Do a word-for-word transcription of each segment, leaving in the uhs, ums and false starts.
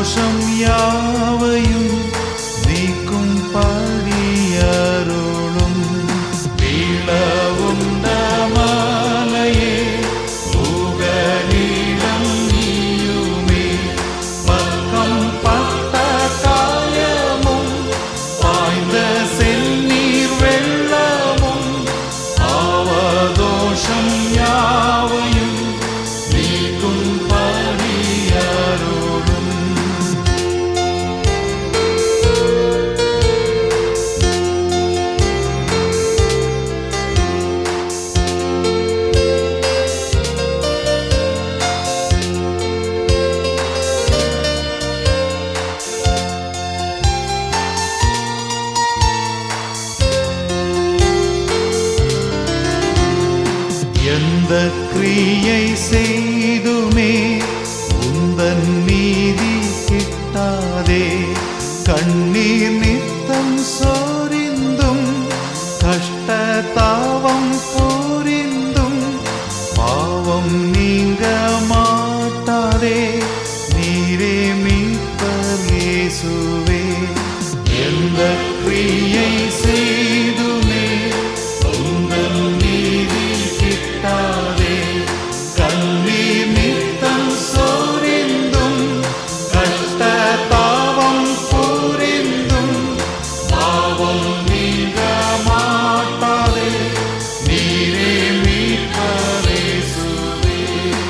தோஷம் யாவையும் நீக்கும் படியருளும். வீழவுண்ட மலையே புகலிடம் நீயுமே, பக்கம் பட்ட காயமும் பாய்ந்த செந்நீர் வெள்ளமும் பாவதோஷம் யாவையும் நீக்கும் படியருளும். எந்த கிரியை செய்துமே உந்தன் நீதி கிட்டாதே, கண்ணீர் நித்தம் சோரிந்தும் கஷ்ட தாவம் புரிந்தும் பாவம் நீங்க மாட்டாதே, நீரே மீட்பர் இயேசுவே. எந்த கிரியை செய்துமே உந்தன் நீதி கிட்டாதே, கண்ணீர் நித்தம் சோரிந்தும் கஷ்ட தாவம் புரிந்தும் பாவம் நீங்க மாட்டாதே, நீரே மீட்பர் இயேசுவே.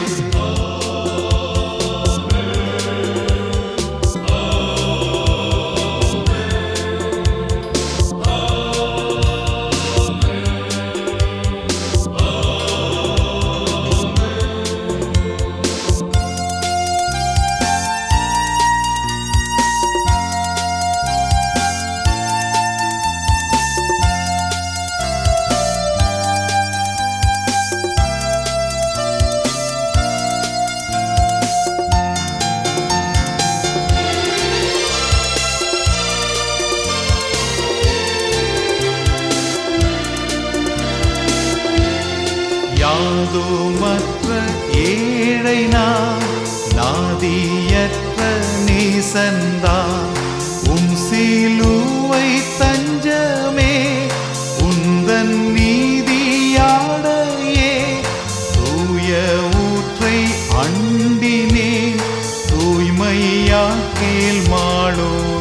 யாதுமற்ற ஏழை நான், நாதியற்ற நீசன்தான், உம் சிலுவை தஞ்சமே உந்தன் நீதியாடையே, தூய ஊற்றை அண்டினேன் தூய்மையாக்கேல் மாளோ